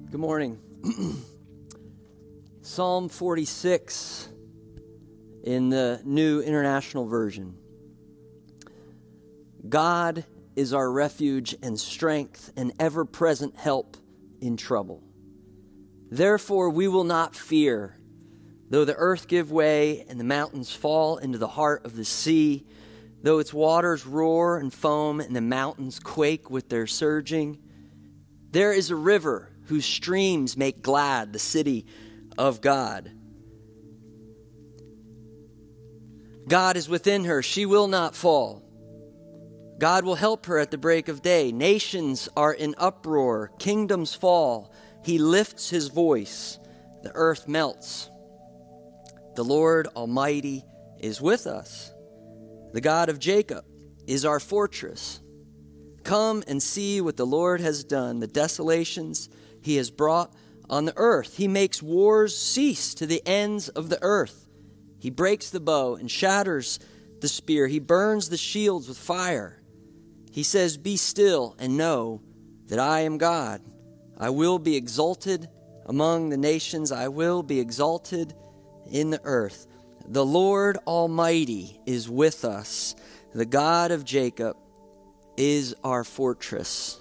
Good morning. Psalm 46 in the New International Version. God is our refuge and strength and ever-present help in trouble. Therefore we will not fear, though the earth give way and the mountains fall into the heart of the sea, though its waters roar and foam and the mountains quake with their surging. There is a river whose streams make glad the city of God. God is within her. She will not fall. God will help her at the break of day. Nations are in uproar. Kingdoms fall. He lifts his voice. The earth melts. The Lord Almighty is with us. The God of Jacob is our fortress. Come and see what the Lord has done, the desolations he has brought on the earth. He makes wars cease to the ends of the earth. He breaks the bow and shatters the spear. He burns the shields with fire. He says, "Be still and know that I am God. I will be exalted among the nations. I will be exalted in the earth. The Lord Almighty is with us. The God of Jacob is our fortress."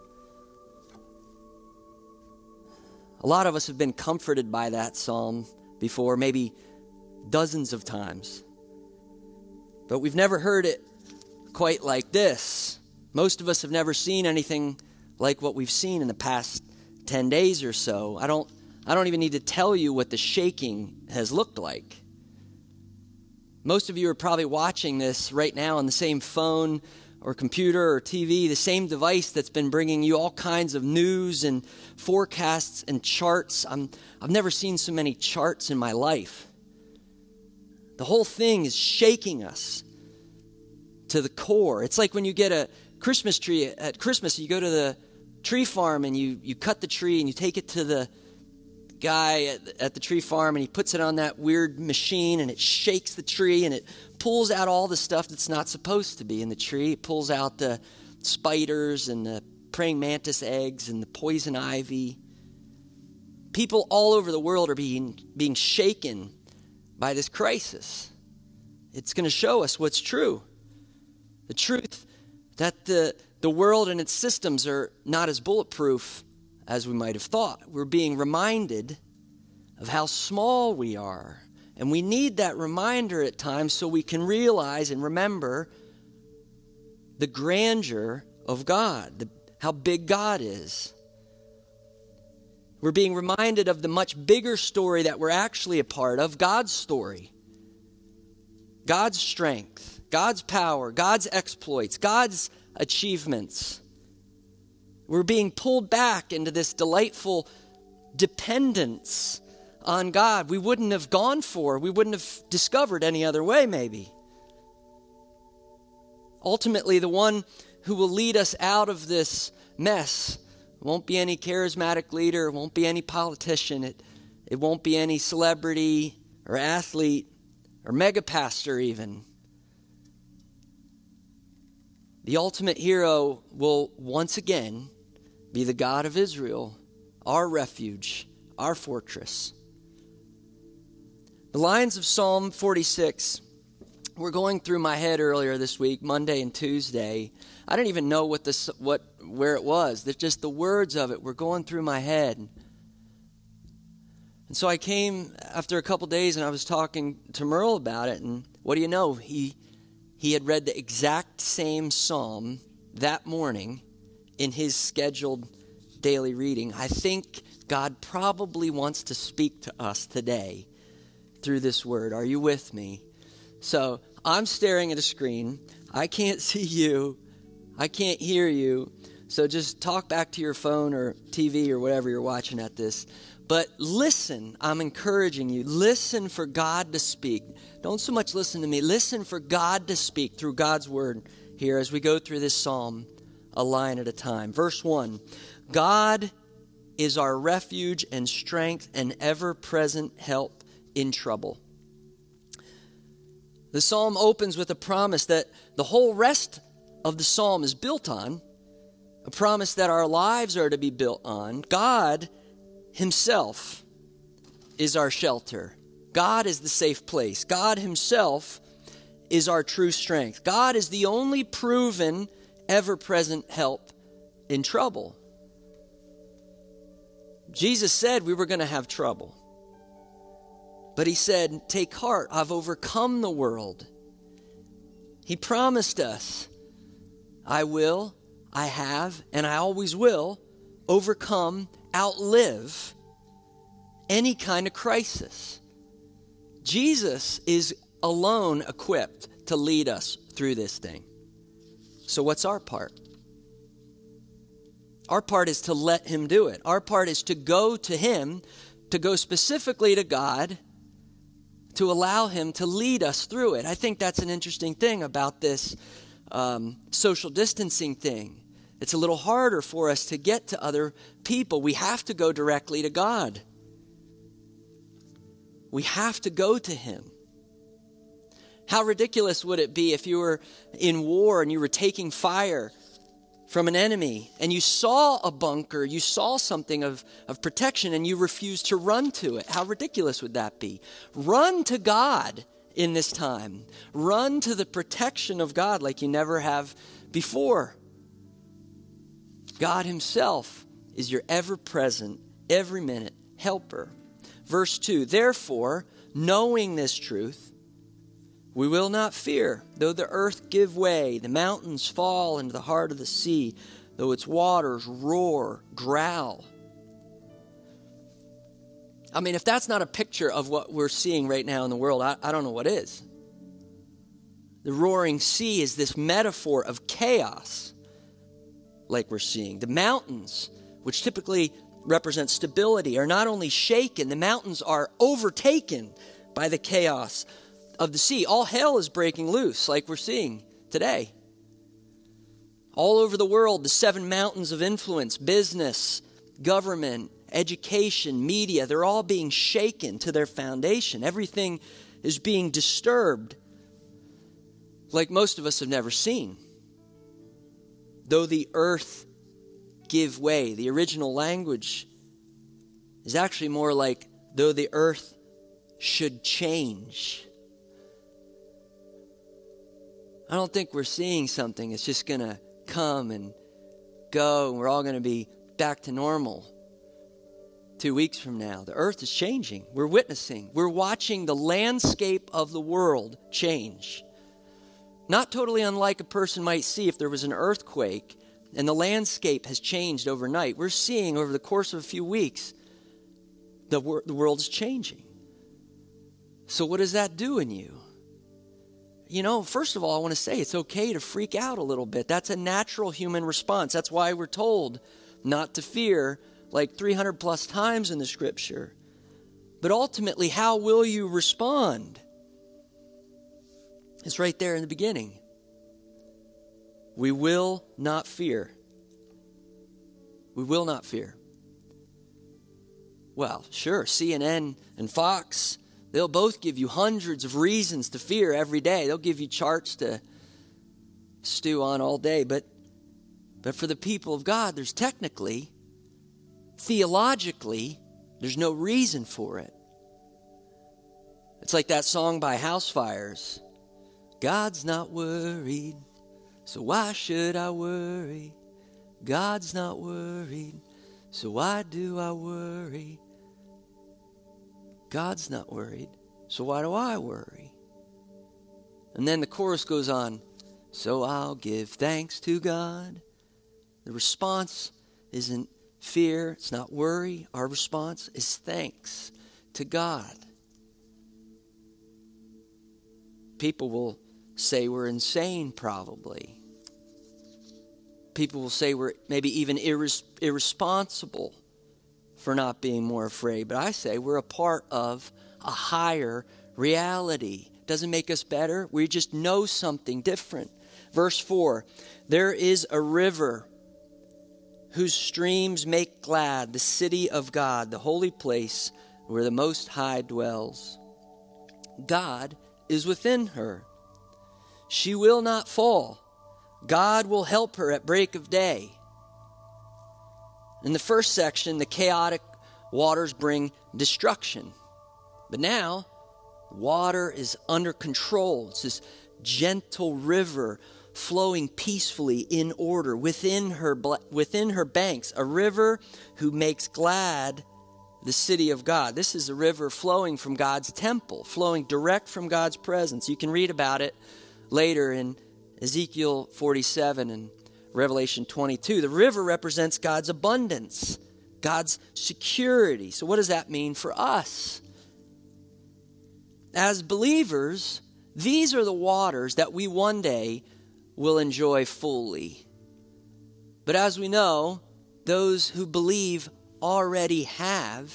A lot of us have been comforted by that psalm before, maybe dozens of times. But we've never heard it quite like this. Most of us have never seen anything like what we've seen in the past 10 days or so. I don't even need to tell you what the shaking has looked like. Most of you are probably watching this right now on the same phone or computer or TV, the same device that's been bringing you all kinds of news and forecasts and charts. I've never seen so many charts in my life. The whole thing is shaking us to the core. It's like when you get a Christmas tree at Christmas, you go to the tree farm and you cut the tree and you take it to the guy at the tree farm and he puts it on that weird machine and it shakes the tree and it pulls out all the stuff that's not supposed to be in the tree. It pulls out the spiders and the praying mantis eggs and the poison ivy. People all over the world are being shaken by this crisis. It's going to show us what's true. The truth that the world and its systems are not as bulletproof as we might have thought. We're being reminded of how small we are. And we need that reminder at times so we can realize and remember the grandeur of God, how big God is. We're being reminded of the much bigger story that we're actually a part of, God's story. God's strength, God's power, God's exploits, God's achievements. We're being pulled back into this delightful dependence on God we wouldn't have gone for, we wouldn't have discovered any other way maybe. Ultimately, the one who will lead us out of this mess won't be any charismatic leader, won't be any politician, it won't be any celebrity or athlete or mega pastor even. The ultimate hero will once again be the God of Israel, our refuge, our fortress. The lines of Psalm 46 were going through my head earlier this week, Monday and Tuesday. I didn't even know where it was. Just the words of it were going through my head. And so I came after a couple days and I was talking to Merle about it. And what do you know? He had read the exact same psalm that morning in his scheduled daily reading. I think God probably wants to speak to us today through this word. Are you with me? So I'm staring at a screen. I can't see you. I can't hear you. So just talk back to your phone or TV or whatever you're watching at this. But listen, I'm encouraging you. Listen for God to speak. Don't so much listen to me. Listen for God to speak through God's word here as we go through this psalm a line at a time. Verse 1, God is our refuge and strength and ever-present help in trouble. The psalm opens with a promise that the whole rest of the psalm is built on, a promise that our lives are to be built on. God himself is our shelter. God is the safe place. God himself is our true strength. God is the only proven, ever-present help in trouble. Jesus said we were going to have trouble. But he said, take heart, I've overcome the world. He promised us, I will, I have, and I always will overcome, outlive any kind of crisis. Jesus is alone equipped to lead us through this thing. So what's our part? Our part is to let him do it. Our part is to go to him, to go specifically to God, to allow him to lead us through it. I think that's an interesting thing about this social distancing thing. It's a little harder for us to get to other people. We have to go directly to God. We have to go to him. How ridiculous would it be if you were in war and you were taking fire from an enemy and you saw a bunker, you saw something of protection and you refused to run to it? How ridiculous would that be? Run to God in this time. Run to the protection of God like you never have before. God himself is your ever-present, every minute helper. Verse 2, therefore, knowing this truth, we will not fear, though the earth give way, the mountains fall into the heart of the sea, though its waters roar, growl. I mean, if that's not a picture of what we're seeing right now in the world, I don't know what is. The roaring sea is this metaphor of chaos, like we're seeing. The mountains, which typically represent stability, are not only shaken, the mountains are overtaken by the chaos of the sea. All hell is breaking loose, like we're seeing today. All over the world, the 7 mountains of influence, business, government, education, media, they're all being shaken to their foundation. Everything is being disturbed like most of us have never seen. Though the earth give way, the original language is actually more like, though the earth should change. I don't think we're seeing something that's just going to come and go and we're all going to be back to normal 2 weeks from now. The earth is changing. We're witnessing. We're watching the landscape of the world change. Not totally unlike a person might see if there was an earthquake and the landscape has changed overnight. We're seeing over the course of a few weeks the world is changing. So what does that do in you? You know, first of all, I want to say it's okay to freak out a little bit. That's a natural human response. That's why we're told not to fear like 300 plus times in the scripture. But ultimately, how will you respond? It's right there in the beginning. We will not fear. We will not fear. Well, sure, CNN and Fox, they'll both give you hundreds of reasons to fear every day. They'll give you charts to stew on all day. But for the people of God, there's technically, theologically, there's no reason for it. It's like that song by Housefires. God's not worried, so why should I worry? God's not worried, so why do I worry? God's not worried, so why do I worry? And then the chorus goes on, so I'll give thanks to God. The response isn't fear, it's not worry. Our response is thanks to God. People will say we're insane, probably. People will say we're maybe even irresponsible for not being more afraid. But I say we're a part of a higher reality. Doesn't make us better. We just know something different. Verse 4, there is a river whose streams make glad the city of God, the holy place where the Most High dwells. God is within her. She will not fall. God will help her at break of day. In the first section, the chaotic waters bring destruction. But now, water is under control. It's this gentle river flowing peacefully in order within her banks, a river who makes glad the city of God. This is a river flowing from God's temple, flowing direct from God's presence. You can read about it later in Ezekiel 47 and Revelation 22. The river represents God's abundance, God's security. So what does that mean for us? As believers, these are the waters that we one day will enjoy fully. But as we know, those who believe already have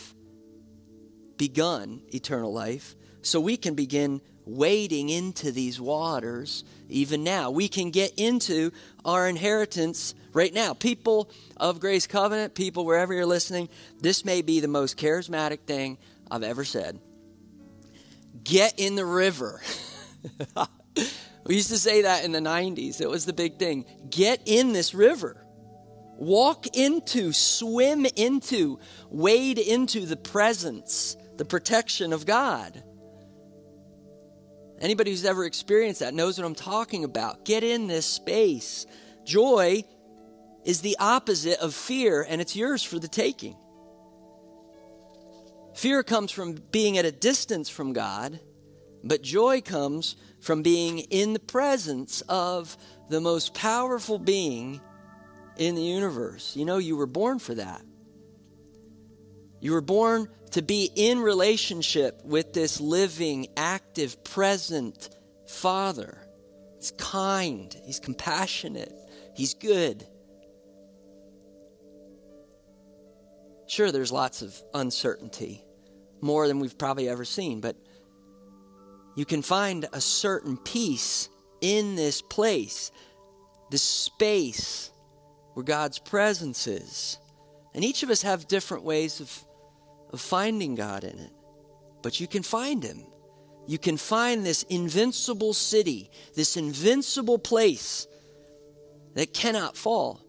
begun eternal life, so we can begin wading into these waters even now. We can get into our inheritance right now. People of Grace Covenant, people wherever you're listening, this may be the most charismatic thing I've ever said. Get in the river. We used to say that in the 90s. It was the big thing. Get in this river. Walk into, swim into, wade into the presence, the protection of God. Anybody who's ever experienced that knows what I'm talking about. Get in this space. Joy is the opposite of fear, and it's yours for the taking. Fear comes from being at a distance from God, but joy comes from being in the presence of the most powerful being in the universe. You know, you were born for that. You were born to be in relationship with this living, active, present Father. He's kind. He's compassionate. He's good. Sure, there's lots of uncertainty, more than we've probably ever seen, but you can find a certain peace in this place, this space where God's presence is. And each of us have different ways of finding God in it. But you can find Him. You can find this invincible city, this invincible place that cannot fall.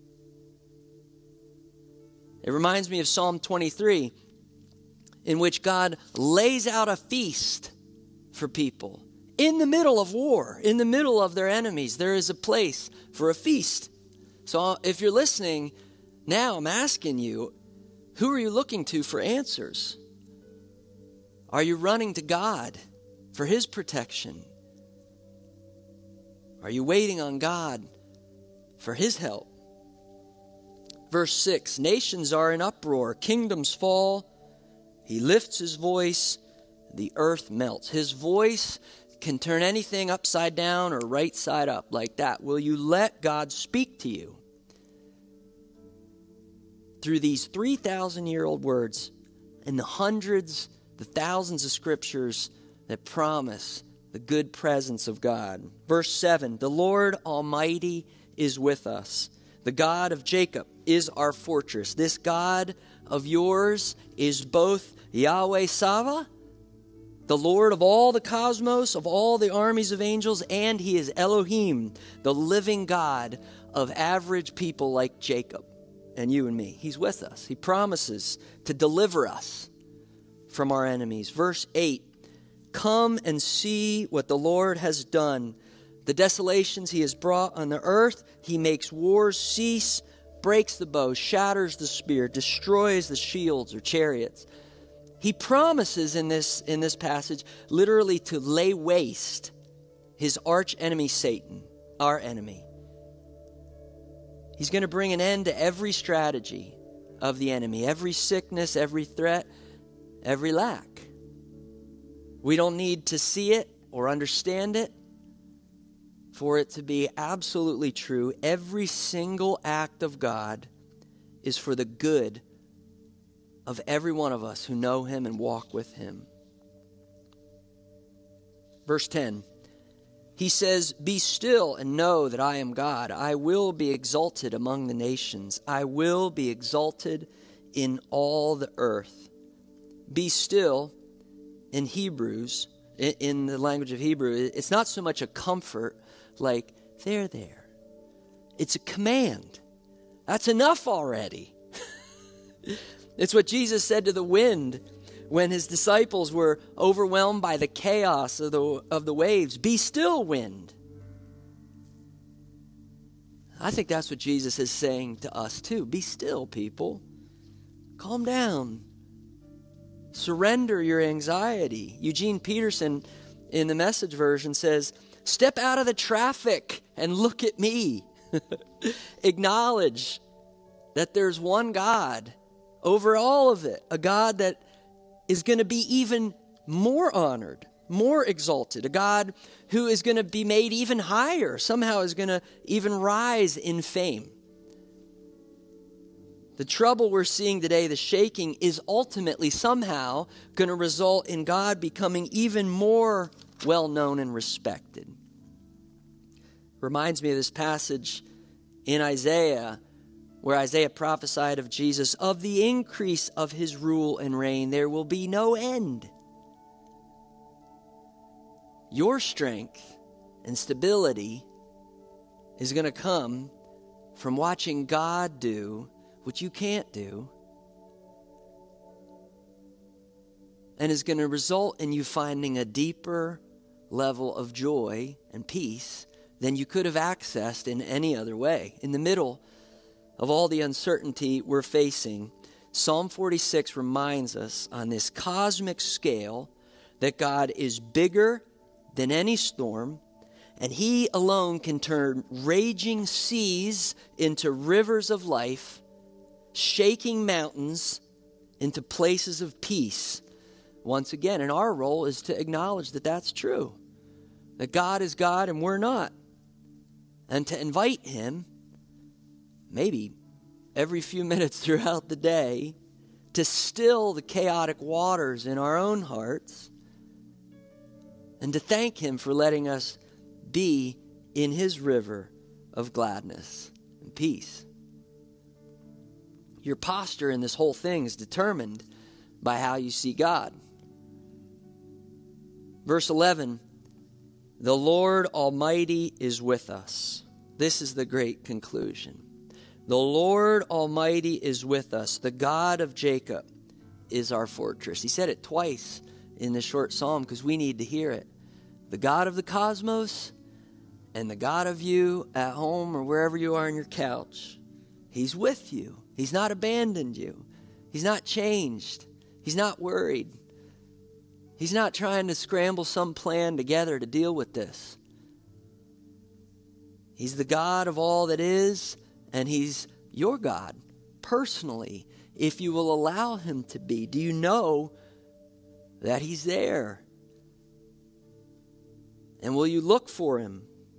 It reminds me of Psalm 23, in which God lays out a feast for people. In the middle of war, in the middle of their enemies, there is a place for a feast. So if you're listening now, I'm asking you, who are you looking to for answers? Are you running to God for His protection? Are you waiting on God for His help? Verse 6, nations are in uproar, kingdoms fall. He lifts His voice, the earth melts. His voice can turn anything upside down or right side up like that. Will you let God speak to you through these 3,000-year-old words and the hundreds, the thousands of scriptures that promise the good presence of God? Verse 7, the Lord Almighty is with us. The God of Jacob is our fortress. This God of yours is both Yahweh Sava, the Lord of all the cosmos, of all the armies of angels, and He is Elohim, the living God of average people like Jacob and you and me. He's with us. He promises to deliver us from our enemies. Verse 8, come and see what the Lord has done. The desolations He has brought on the earth. He makes wars cease, breaks the bow, shatters the spear, destroys the shields or chariots. He promises in this passage literally to lay waste His arch enemy Satan, our enemy. He's going to bring an end to every strategy of the enemy, every sickness, every threat, every lack. We don't need to see it or understand it for it to be absolutely true. Every single act of God is for the good of every one of us who know Him and walk with Him. Verse 10, He says, be still and know that I am God. I will be exalted among the nations. I will be exalted in all the earth. Be still in Hebrews, in the language of Hebrew, it's not so much a comfort like, there. It's a command. That's enough already. It's what Jesus said to the wind when his disciples were overwhelmed by the chaos of the waves. Be still, wind. I think that's what Jesus is saying to us too. Be still, people. Calm down. Surrender your anxiety. Eugene Peterson in the Message version says, step out of the traffic and look at me. Acknowledge that there's one God over all of it, a God that is going to be even more honored, more exalted, a God who is going to be made even higher, somehow is going to even rise in fame. The trouble we're seeing today, the shaking, is ultimately somehow going to result in God becoming even more well-known and respected. Reminds me of this passage in Isaiah, where Isaiah prophesied of Jesus, of the increase of his rule and reign, there will be no end. Your strength and stability is going to come from watching God do what you can't do, and is going to result in you finding a deeper level of joy and peace than you could have accessed in any other way. In the middle of all the uncertainty we're facing, Psalm 46 reminds us on this cosmic scale that God is bigger than any storm, and he alone can turn raging seas into rivers of life, shaking mountains into places of peace. Once again, and our role is to acknowledge that that's true, that God is God and we're not, and to invite him, maybe every few minutes throughout the day, to still the chaotic waters in our own hearts, and to thank him for letting us be in his river of gladness and peace. Your posture in this whole thing is determined by how you see God. Verse 11, the Lord Almighty is with us. This is the great conclusion. The Lord Almighty is with us. The God of Jacob is our fortress. He said it twice in this short psalm because we need to hear it. The God of the cosmos and the God of you at home or wherever you are on your couch. He's with you. He's not abandoned you. He's not changed. He's not worried. He's not trying to scramble some plan together to deal with this. He's the God of all that is, and he's your God personally, if you will allow him to be. Do you know that he's there? And will you look for him?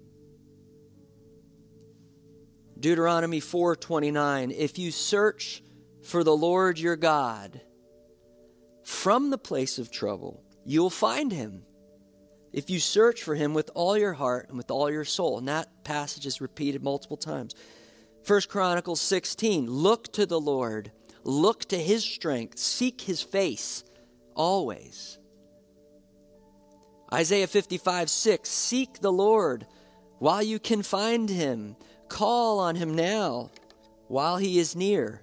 Deuteronomy 4:29, if you search for the Lord your God from the place of trouble, you'll find him. If you search for him with all your heart and with all your soul. And that passage is repeated multiple times. 1 Chronicles 16, look to the Lord. Look to his strength. Seek his face always. Isaiah 55:6, seek the Lord while you can find him. Call on him now while he is near.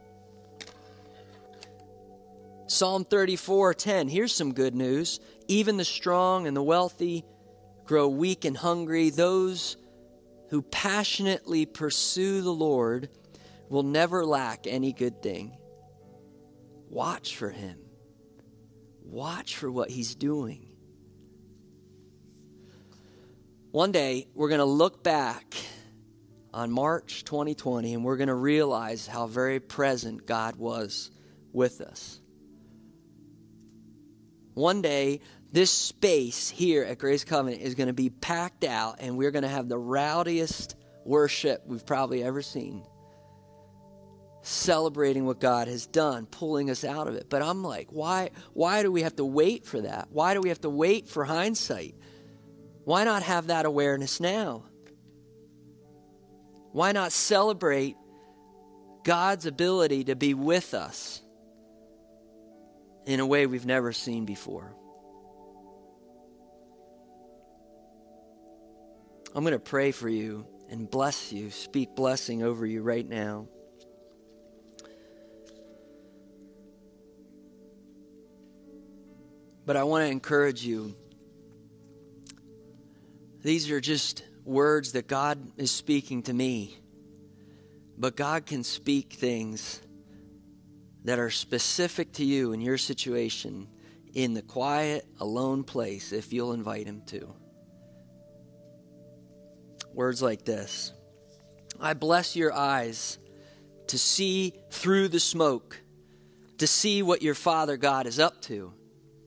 Psalm 34:10, here's some good news. Even the strong and the wealthy grow weak and hungry. Those who passionately pursue the Lord will never lack any good thing. Watch for him. Watch for what he's doing. One day, we're going to look back on March 2020 and we're going to realize how very present God was with us. One day, this space here at Grace Covenant is going to be packed out and we're going to have the rowdiest worship we've probably ever seen. Celebrating what God has done, pulling us out of it. But I'm like, why do we have to wait for that? Why do we have to wait for hindsight? Why not have that awareness now? Why not celebrate God's ability to be with us in a way we've never seen before? I'm going to pray for you and bless you, speak blessing over you right now. But I want to encourage you. These are just words that God is speaking to me. But God can speak things that are specific to you and your situation in the quiet, alone place if you'll invite him to. Words like this. I bless your eyes to see through the smoke, to see what your Father God is up to.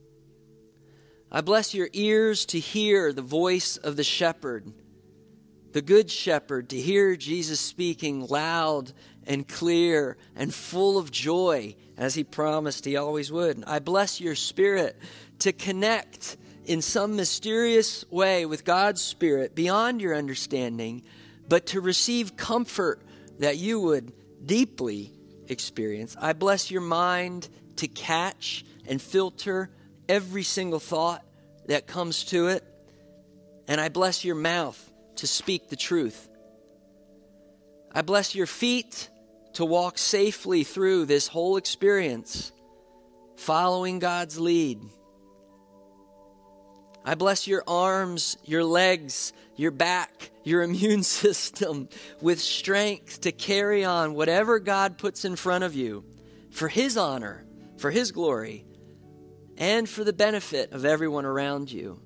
I bless your ears to hear the voice of the shepherd, the good shepherd, to hear Jesus speaking loud and clear and full of joy, as he promised he always would. I bless your spirit to connect in some mysterious way with God's Spirit beyond your understanding, but to receive comfort that you would deeply experience. I bless your mind to catch and filter every single thought that comes to it. And I bless your mouth to speak the truth. I bless your feet to walk safely through this whole experience, following God's lead. I bless your arms, your legs, your back, your immune system with strength to carry on whatever God puts in front of you for his honor, for his glory, and for the benefit of everyone around you.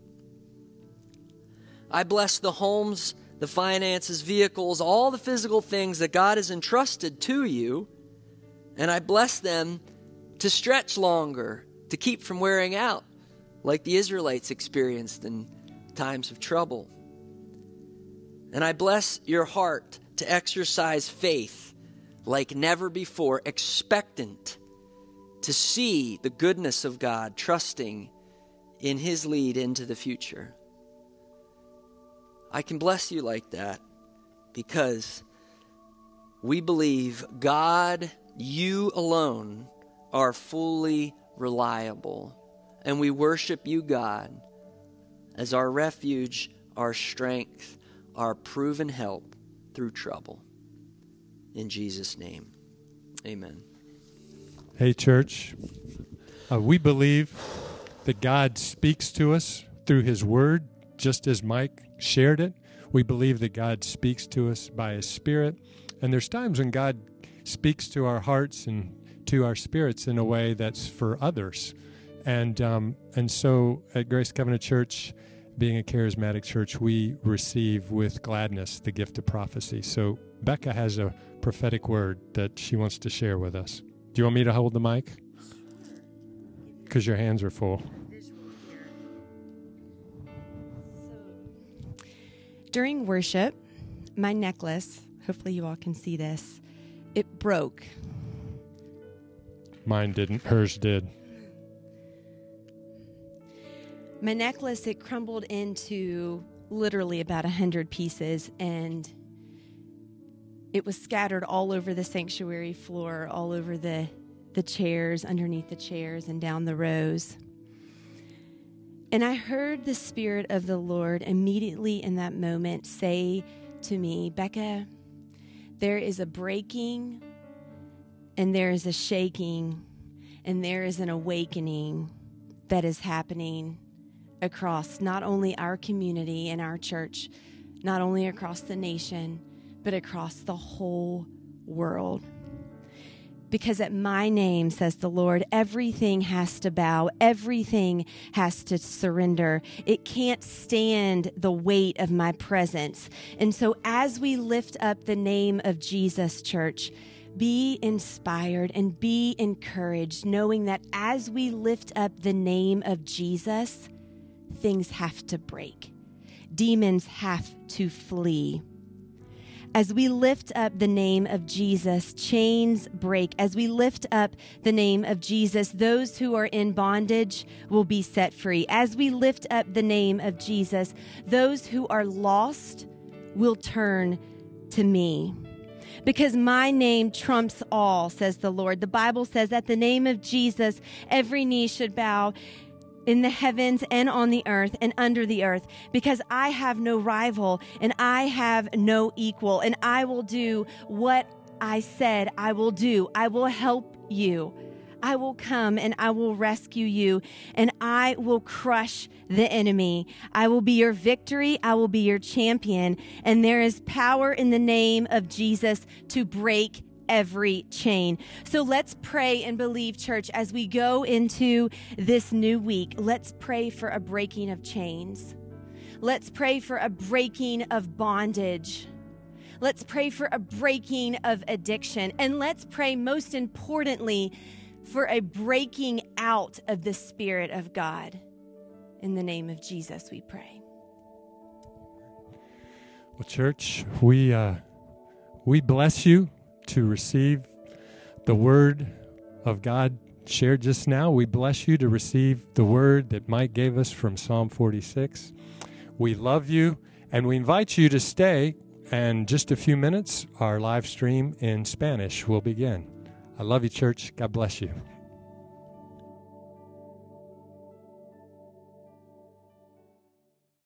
I bless the homes, the finances, vehicles, all the physical things that God has entrusted to you, and I bless them to stretch longer, to keep from wearing out, like the Israelites experienced in times of trouble. And I bless your heart to exercise faith like never before, expectant to see the goodness of God, trusting in his lead into the future. I can bless you like that because we believe God, you alone, are fully reliable. And we worship you, God, as our refuge, our strength, our proven help through trouble. In Jesus' name, amen. Hey, church, we believe that God speaks to us through his word, just as Mike shared it. We believe that God speaks to us by his Spirit. And there's times when God speaks to our hearts and to our spirits in a way that's for others. And so at Grace Covenant Church, being a charismatic church, we receive with gladness the gift of prophecy. So Becca has a prophetic word that she wants to share with us. Do you want me to hold the mic? Because your hands are full. During worship, my necklace, hopefully you all can see this, it broke. Mine didn't. Hers did. My necklace, it crumbled into literally about 100 pieces, and it was scattered all over the sanctuary floor, all over the chairs, underneath the chairs, and down the rows. And I heard the Spirit of the Lord immediately in that moment say to me, Becca, there is a breaking, and there is a shaking, and there is an awakening that is happening across not only our community and our church, not only across the nation, but across the whole world. Because at my name, says the Lord, everything has to bow, everything has to surrender. It can't stand the weight of my presence. And so as we lift up the name of Jesus, church, be inspired and be encouraged, knowing that as we lift up the name of Jesus, things have to break. Demons have to flee. As we lift up the name of Jesus, chains break. As we lift up the name of Jesus, those who are in bondage will be set free. As we lift up the name of Jesus, those who are lost will turn to me. Because my name trumps all, says the Lord. The Bible says at the name of Jesus, every knee should bow in the heavens and on the earth and under the earth, because I have no rival and I have no equal, and I will do what I said I will do. I will help you. I will come and I will rescue you, and I will crush the enemy. I will be your victory. I will be your champion. And there is power in the name of Jesus to break every chain. So let's pray and believe, church, as we go into this new week. Let's pray for a breaking of chains. Let's pray for a breaking of bondage. Let's pray for a breaking of addiction. And let's pray, most importantly, for a breaking out of the Spirit of God. In the name of Jesus, we pray. Well, church, we bless you to receive the word of God shared just now. We bless you to receive the word that Mike gave us from Psalm 46. We love you, and we invite you to stay. And just a few minutes, our live stream in Spanish will begin. I love you, church. God bless you.